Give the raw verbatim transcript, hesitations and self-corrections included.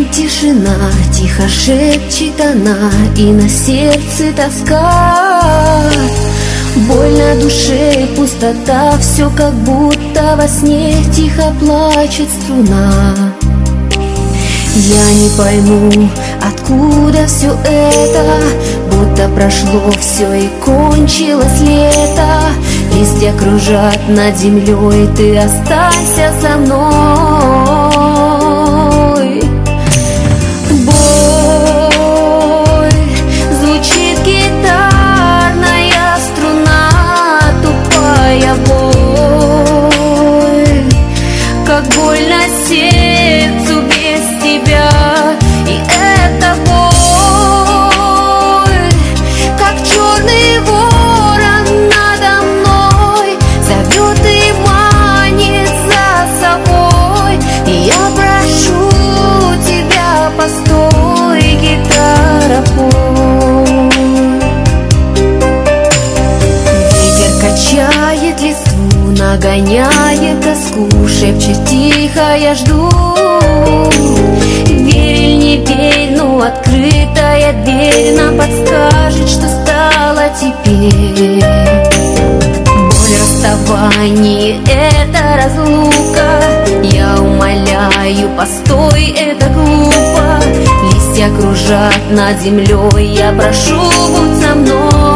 тишина, тихо шепчет она, и на сердце тоска. Боль на душе, пустота, все как будто во сне, тихо плачет струна. Я не пойму, откуда все это, будто прошло все и кончилось лето. Листья кружат над землей, ты останься со мной. Боль, звучит гитарная струна, тупая боль, как больно сердцу без тебя. И эта боль, как черный ворон надо мной, зовет и манит за собой. И я прошу тебя, постой, гитара, пой. Ветер качает листву, нагоняет тоску, шепчет тихо, я жду. Верь или не верь, но открытая дверь нам подскажет, что стало теперь. Боль расставания — это разлука. Я умоляю, постой, это глупо. Листья кружат над землей, я прошу, будь со мной.